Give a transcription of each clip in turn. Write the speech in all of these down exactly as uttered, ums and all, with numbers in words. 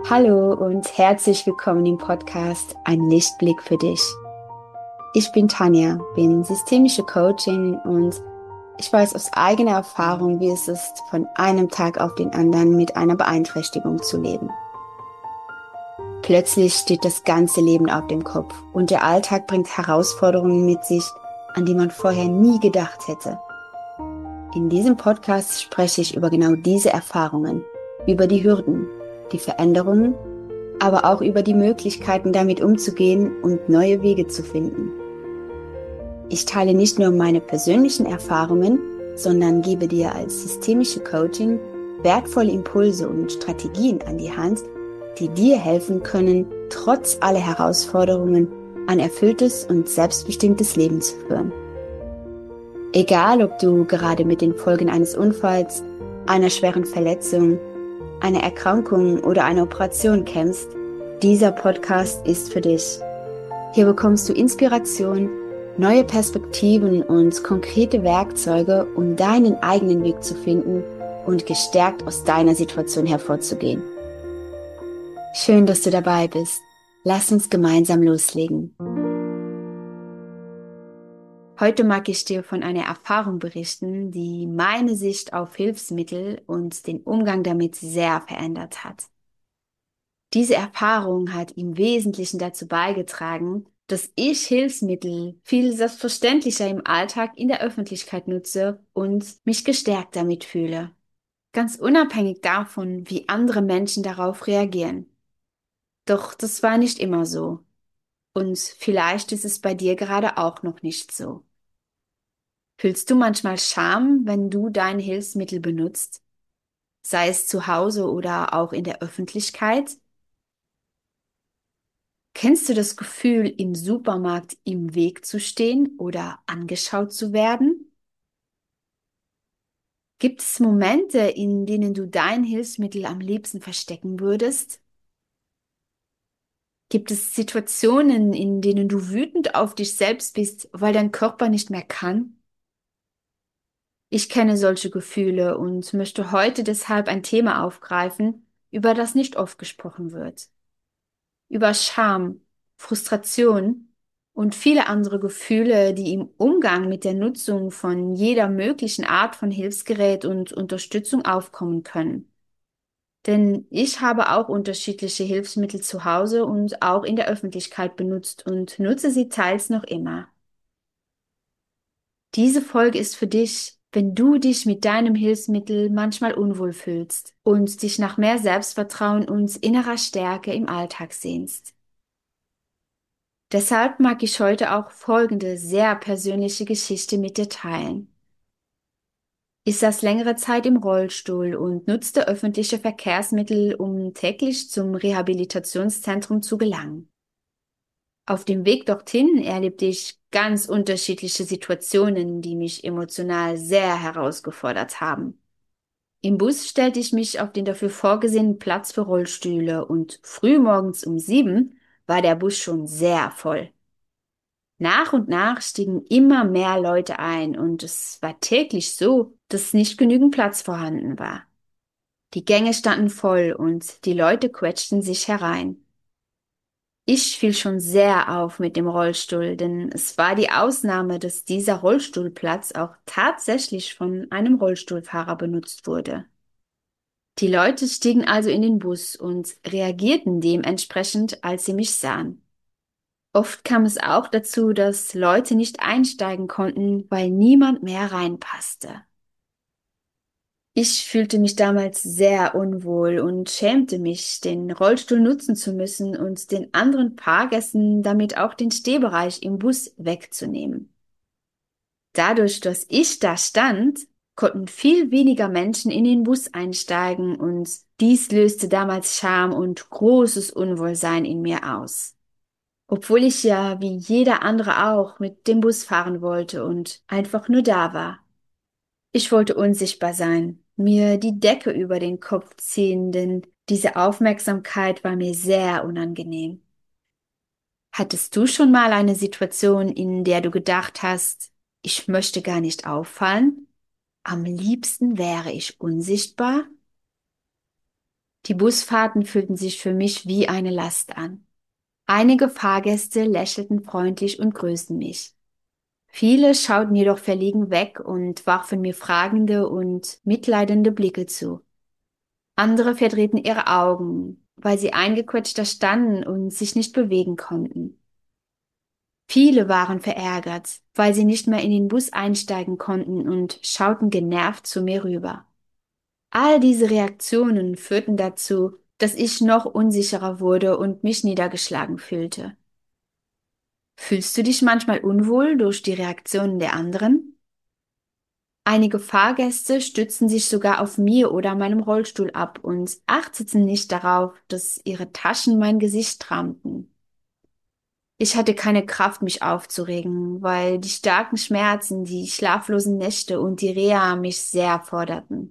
Hallo und herzlich willkommen im Podcast Ein Lichtblick für dich. Ich bin Tanja, bin systemische Coachin und ich weiß aus eigener Erfahrung, wie es ist, von einem Tag auf den anderen mit einer Beeinträchtigung zu leben. Plötzlich steht das ganze Leben auf dem Kopf und der Alltag bringt Herausforderungen mit sich, an die man vorher nie gedacht hätte. In diesem Podcast spreche ich über genau diese Erfahrungen, über die Hürden, die Veränderungen, aber auch über die Möglichkeiten, damit umzugehen und neue Wege zu finden. Ich teile nicht nur meine persönlichen Erfahrungen, sondern gebe dir als systemische Coaching wertvolle Impulse und Strategien an die Hand, die dir helfen können, trotz aller Herausforderungen ein erfülltes und selbstbestimmtes Leben zu führen. Egal, ob du gerade mit den Folgen eines Unfalls, einer schweren Verletzung, einer Erkrankung oder einer Operation kämpfst, dieser Podcast ist für dich. Hier bekommst du Inspiration, neue Perspektiven und konkrete Werkzeuge, um deinen eigenen Weg zu finden und gestärkt aus deiner Situation hervorzugehen. Schön, dass du dabei bist. Lass uns gemeinsam loslegen. Heute mag ich dir von einer Erfahrung berichten, die meine Sicht auf Hilfsmittel und den Umgang damit sehr verändert hat. Diese Erfahrung hat im Wesentlichen dazu beigetragen, dass ich Hilfsmittel viel selbstverständlicher im Alltag in der Öffentlichkeit nutze und mich gestärkt damit fühle. Ganz unabhängig davon, wie andere Menschen darauf reagieren. Doch das war nicht immer so. Und vielleicht ist es bei dir gerade auch noch nicht so. Fühlst du manchmal Scham, wenn du dein Hilfsmittel benutzt? Sei es zu Hause oder auch in der Öffentlichkeit? Kennst du das Gefühl, im Supermarkt im Weg zu stehen oder angeschaut zu werden? Gibt es Momente, in denen du dein Hilfsmittel am liebsten verstecken würdest? Gibt es Situationen, in denen du wütend auf dich selbst bist, weil dein Körper nicht mehr kann? Ich kenne solche Gefühle und möchte heute deshalb ein Thema aufgreifen, über das nicht oft gesprochen wird. Über Scham, Frustration und viele andere Gefühle, die im Umgang mit der Nutzung von jeder möglichen Art von Hilfsgerät und Unterstützung aufkommen können. Denn ich habe auch unterschiedliche Hilfsmittel zu Hause und auch in der Öffentlichkeit benutzt und nutze sie teils noch immer. Diese Folge ist für dich, wenn du dich mit deinem Hilfsmittel manchmal unwohl fühlst und dich nach mehr Selbstvertrauen und innerer Stärke im Alltag sehnst. Deshalb mag ich heute auch folgende sehr persönliche Geschichte mit dir teilen. Ich saß längere Zeit im Rollstuhl und nutzte öffentliche Verkehrsmittel, um täglich zum Rehabilitationszentrum zu gelangen. Auf dem Weg dorthin erlebte ich ganz unterschiedliche Situationen, die mich emotional sehr herausgefordert haben. Im Bus stellte ich mich auf den dafür vorgesehenen Platz für Rollstühle und frühmorgens um sieben war der Bus schon sehr voll. Nach und nach stiegen immer mehr Leute ein und es war täglich so, dass nicht genügend Platz vorhanden war. Die Gänge standen voll und die Leute quetschten sich herein. Ich fiel schon sehr auf mit dem Rollstuhl, denn es war die Ausnahme, dass dieser Rollstuhlplatz auch tatsächlich von einem Rollstuhlfahrer benutzt wurde. Die Leute stiegen also in den Bus und reagierten dementsprechend, als sie mich sahen. Oft kam es auch dazu, dass Leute nicht einsteigen konnten, weil niemand mehr reinpasste. Ich fühlte mich damals sehr unwohl und schämte mich, den Rollstuhl nutzen zu müssen und den anderen Fahrgästen damit auch den Stehbereich im Bus wegzunehmen. Dadurch, dass ich da stand, konnten viel weniger Menschen in den Bus einsteigen und dies löste damals Scham und großes Unwohlsein in mir aus. Obwohl ich ja wie jeder andere auch mit dem Bus fahren wollte und einfach nur da war. Ich wollte unsichtbar sein, mir die Decke über den Kopf ziehen, denn diese Aufmerksamkeit war mir sehr unangenehm. Hattest du schon mal eine Situation, in der du gedacht hast, ich möchte gar nicht auffallen? Am liebsten wäre ich unsichtbar? Die Busfahrten fühlten sich für mich wie eine Last an. Einige Fahrgäste lächelten freundlich und grüßten mich. Viele schauten jedoch verlegen weg und warfen mir fragende und mitleidende Blicke zu. Andere verdrehten ihre Augen, weil sie eingequetscht da standen und sich nicht bewegen konnten. Viele waren verärgert, weil sie nicht mehr in den Bus einsteigen konnten und schauten genervt zu mir rüber. All diese Reaktionen führten dazu, dass ich noch unsicherer wurde und mich niedergeschlagen fühlte. Fühlst du dich manchmal unwohl durch die Reaktionen der anderen? Einige Fahrgäste stützten sich sogar auf mir oder meinem Rollstuhl ab und achteten nicht darauf, dass ihre Taschen mein Gesicht traumten. Ich hatte keine Kraft, mich aufzuregen, weil die starken Schmerzen, die schlaflosen Nächte und die Reha mich sehr forderten.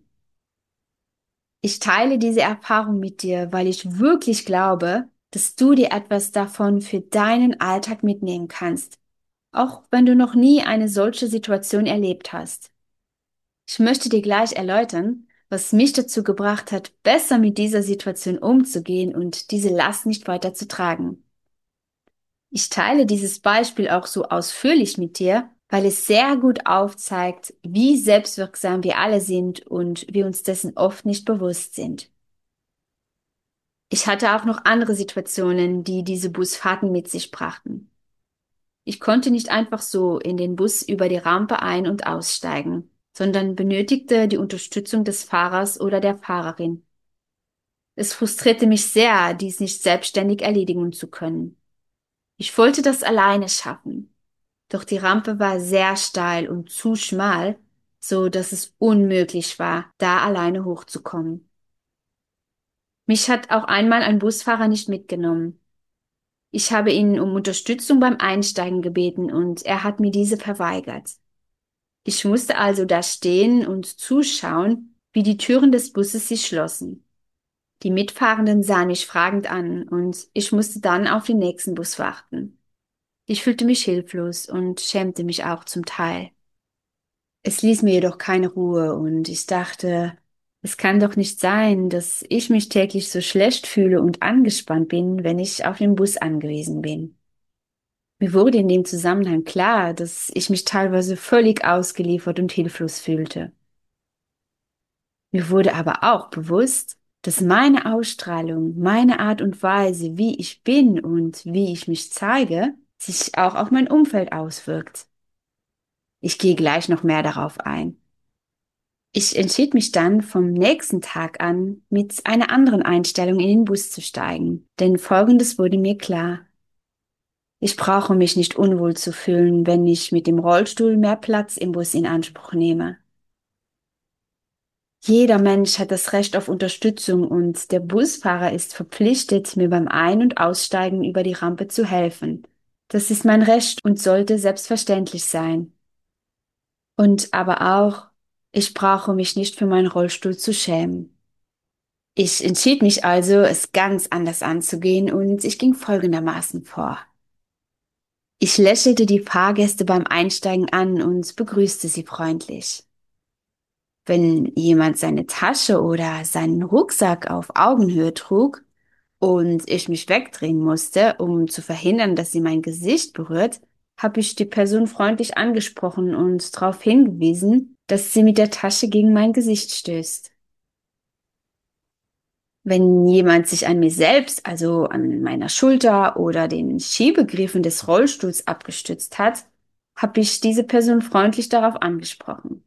Ich teile diese Erfahrung mit dir, weil ich wirklich glaube, dass du dir etwas davon für deinen Alltag mitnehmen kannst, auch wenn du noch nie eine solche Situation erlebt hast. Ich möchte dir gleich erläutern, was mich dazu gebracht hat, besser mit dieser Situation umzugehen und diese Last nicht weiter zu tragen. Ich teile dieses Beispiel auch so ausführlich mit dir, weil es sehr gut aufzeigt, wie selbstwirksam wir alle sind und wir uns dessen oft nicht bewusst sind. Ich hatte auch noch andere Situationen, die diese Busfahrten mit sich brachten. Ich konnte nicht einfach so in den Bus über die Rampe ein- und aussteigen, sondern benötigte die Unterstützung des Fahrers oder der Fahrerin. Es frustrierte mich sehr, dies nicht selbstständig erledigen zu können. Ich wollte das alleine schaffen, doch die Rampe war sehr steil und zu schmal, so dass es unmöglich war, da alleine hochzukommen. Mich hat auch einmal ein Busfahrer nicht mitgenommen. Ich habe ihn um Unterstützung beim Einsteigen gebeten und er hat mir diese verweigert. Ich musste also da stehen und zuschauen, wie die Türen des Busses sich schlossen. Die Mitfahrenden sahen mich fragend an und ich musste dann auf den nächsten Bus warten. Ich fühlte mich hilflos und schämte mich auch zum Teil. Es ließ mir jedoch keine Ruhe und ich dachte, es kann doch nicht sein, dass ich mich täglich so schlecht fühle und angespannt bin, wenn ich auf den Bus angewiesen bin. Mir wurde in dem Zusammenhang klar, dass ich mich teilweise völlig ausgeliefert und hilflos fühlte. Mir wurde aber auch bewusst, dass meine Ausstrahlung, meine Art und Weise, wie ich bin und wie ich mich zeige, sich auch auf mein Umfeld auswirkt. Ich gehe gleich noch mehr darauf ein. Ich entschied mich dann vom nächsten Tag an, mit einer anderen Einstellung in den Bus zu steigen, denn Folgendes wurde mir klar. Ich brauche mich nicht unwohl zu fühlen, wenn ich mit dem Rollstuhl mehr Platz im Bus in Anspruch nehme. Jeder Mensch hat das Recht auf Unterstützung und der Busfahrer ist verpflichtet, mir beim Ein- und Aussteigen über die Rampe zu helfen. Das ist mein Recht und sollte selbstverständlich sein. Und aber auch, ich brauche mich nicht für meinen Rollstuhl zu schämen. Ich entschied mich also, es ganz anders anzugehen und ich ging folgendermaßen vor. Ich lächelte die Fahrgäste beim Einsteigen an und begrüßte sie freundlich. Wenn jemand seine Tasche oder seinen Rucksack auf Augenhöhe trug und ich mich wegdrehen musste, um zu verhindern, dass sie mein Gesicht berührt, habe ich die Person freundlich angesprochen und darauf hingewiesen, dass sie mit der Tasche gegen mein Gesicht stößt. Wenn jemand sich an mir selbst, also an meiner Schulter oder den Schiebegriffen des Rollstuhls abgestützt hat, habe ich diese Person freundlich darauf angesprochen.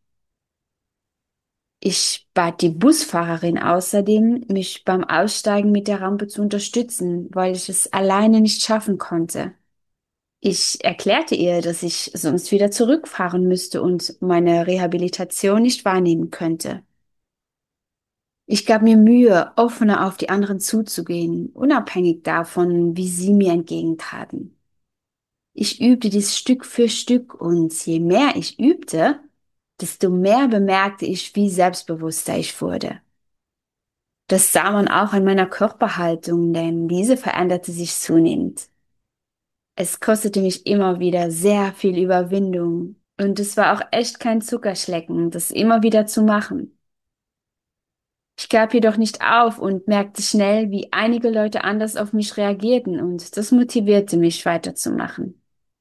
Ich bat die Busfahrerin außerdem, mich beim Aussteigen mit der Rampe zu unterstützen, weil ich es alleine nicht schaffen konnte. Ich erklärte ihr, dass ich sonst wieder zurückfahren müsste und meine Rehabilitation nicht wahrnehmen könnte. Ich gab mir Mühe, offener auf die anderen zuzugehen, unabhängig davon, wie sie mir entgegentraten. Ich übte dies Stück für Stück und je mehr ich übte, desto mehr bemerkte ich, wie selbstbewusster ich wurde. Das sah man auch an meiner Körperhaltung, denn diese veränderte sich zunehmend. Es kostete mich immer wieder sehr viel Überwindung und es war auch echt kein Zuckerschlecken, das immer wieder zu machen. Ich gab jedoch nicht auf und merkte schnell, wie einige Leute anders auf mich reagierten, und das motivierte mich weiterzumachen.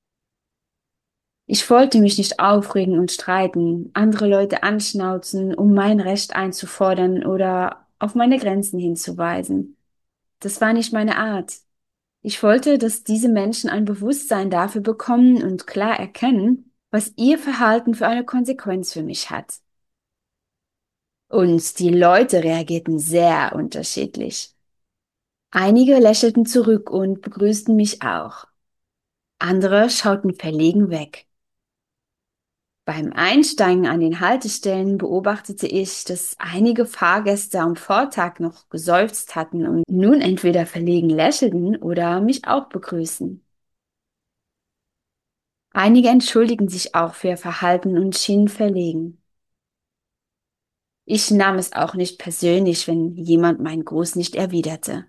Ich wollte mich nicht aufregen und streiten, andere Leute anschnauzen, um mein Recht einzufordern oder auf meine Grenzen hinzuweisen. Das war nicht meine Art. Ich wollte, dass diese Menschen ein Bewusstsein dafür bekommen und klar erkennen, was ihr Verhalten für eine Konsequenz für mich hat. Und die Leute reagierten sehr unterschiedlich. Einige lächelten zurück und begrüßten mich auch. Andere schauten verlegen weg. Beim Einsteigen an den Haltestellen beobachtete ich, dass einige Fahrgäste am Vortag noch geseufzt hatten und nun entweder verlegen lächelten oder mich auch begrüßen. Einige entschuldigen sich auch für ihr Verhalten und schienen verlegen. Ich nahm es auch nicht persönlich, wenn jemand meinen Gruß nicht erwiderte.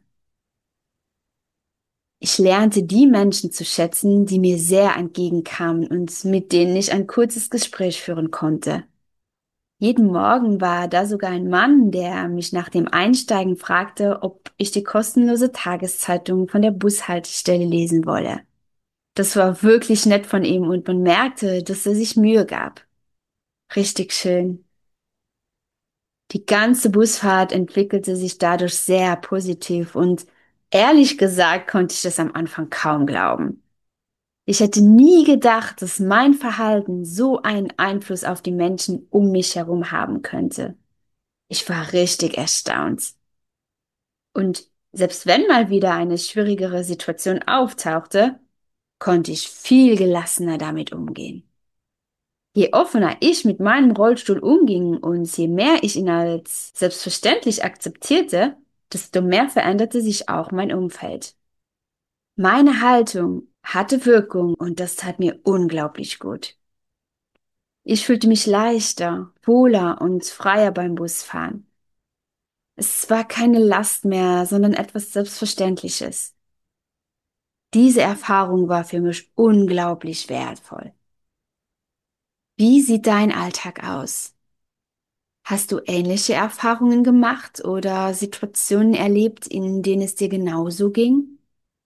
Ich lernte die Menschen zu schätzen, die mir sehr entgegenkamen und mit denen ich ein kurzes Gespräch führen konnte. Jeden Morgen war da sogar ein Mann, der mich nach dem Einsteigen fragte, ob ich die kostenlose Tageszeitung von der Bushaltestelle lesen wolle. Das war wirklich nett von ihm und man merkte, dass er sich Mühe gab. Richtig schön. Die ganze Busfahrt entwickelte sich dadurch sehr positiv und ehrlich gesagt konnte ich das am Anfang kaum glauben. Ich hätte nie gedacht, dass mein Verhalten so einen Einfluss auf die Menschen um mich herum haben könnte. Ich war richtig erstaunt. Und selbst wenn mal wieder eine schwierigere Situation auftauchte, konnte ich viel gelassener damit umgehen. Je offener ich mit meinem Rollstuhl umging und je mehr ich ihn als selbstverständlich akzeptierte, desto mehr veränderte sich auch mein Umfeld. Meine Haltung hatte Wirkung und das tat mir unglaublich gut. Ich fühlte mich leichter, wohler und freier beim Busfahren. Es war keine Last mehr, sondern etwas Selbstverständliches. Diese Erfahrung war für mich unglaublich wertvoll. Wie sieht dein Alltag aus? Hast du ähnliche Erfahrungen gemacht oder Situationen erlebt, in denen es dir genauso ging?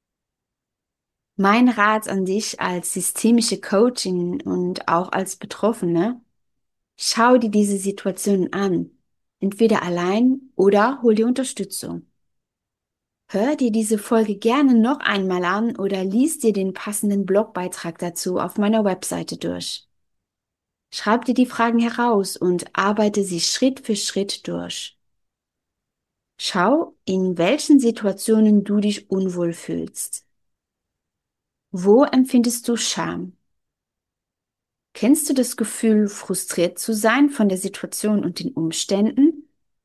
Mein Rat an dich als systemische Coachin und auch als Betroffene: Schau dir diese Situationen an, entweder allein oder hol dir Unterstützung. Hör dir diese Folge gerne noch einmal an oder lies dir den passenden Blogbeitrag dazu auf meiner Webseite durch. Schreib dir die Fragen heraus und arbeite sie Schritt für Schritt durch. Schau, in welchen Situationen du dich unwohl fühlst. Wo empfindest du Scham? Kennst du das Gefühl, frustriert zu sein von der Situation und den Umständen?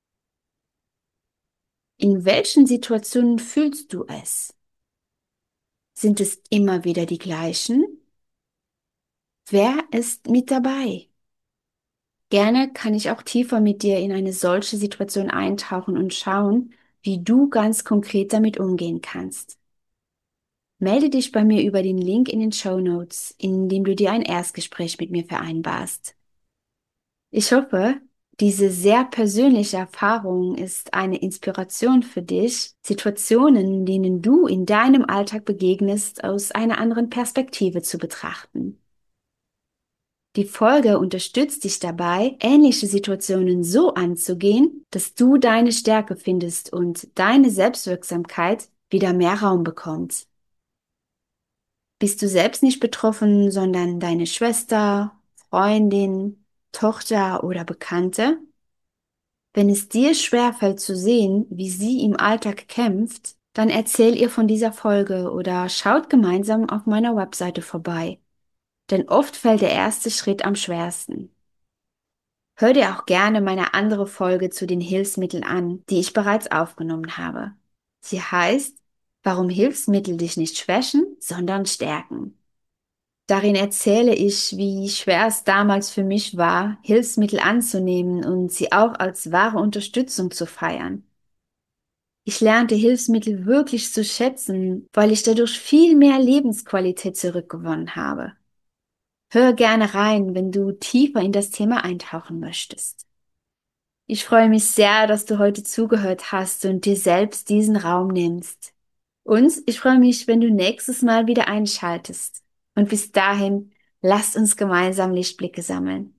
In welchen Situationen fühlst du es? Sind es immer wieder die gleichen? Wer ist mit dabei? Gerne kann ich auch tiefer mit dir in eine solche Situation eintauchen und schauen, wie du ganz konkret damit umgehen kannst. Melde dich bei mir über den Link in den Show Notes, in dem du dir ein Erstgespräch mit mir vereinbarst. Ich hoffe, diese sehr persönliche Erfahrung ist eine Inspiration für dich, Situationen, denen du in deinem Alltag begegnest, aus einer anderen Perspektive zu betrachten. Die Folge unterstützt dich dabei, ähnliche Situationen so anzugehen, dass du deine Stärke findest und deine Selbstwirksamkeit wieder mehr Raum bekommt. Bist du selbst nicht betroffen, sondern deine Schwester, Freundin, Tochter oder Bekannte? Wenn es dir schwerfällt zu sehen, wie sie im Alltag kämpft, dann erzähl ihr von dieser Folge oder schaut gemeinsam auf meiner Webseite vorbei. Denn oft fällt der erste Schritt am schwersten. Hör dir auch gerne meine andere Folge zu den Hilfsmitteln an, die ich bereits aufgenommen habe. Sie heißt, warum Hilfsmittel dich nicht schwächen, sondern stärken. Darin erzähle ich, wie schwer es damals für mich war, Hilfsmittel anzunehmen und sie auch als wahre Unterstützung zu feiern. Ich lernte Hilfsmittel wirklich zu schätzen, weil ich dadurch viel mehr Lebensqualität zurückgewonnen habe. Hör gerne rein, wenn du tiefer in das Thema eintauchen möchtest. Ich freue mich sehr, dass du heute zugehört hast und dir selbst diesen Raum nimmst. Und ich freue mich, wenn du nächstes Mal wieder einschaltest. Und bis dahin, lasst uns gemeinsam Lichtblicke sammeln.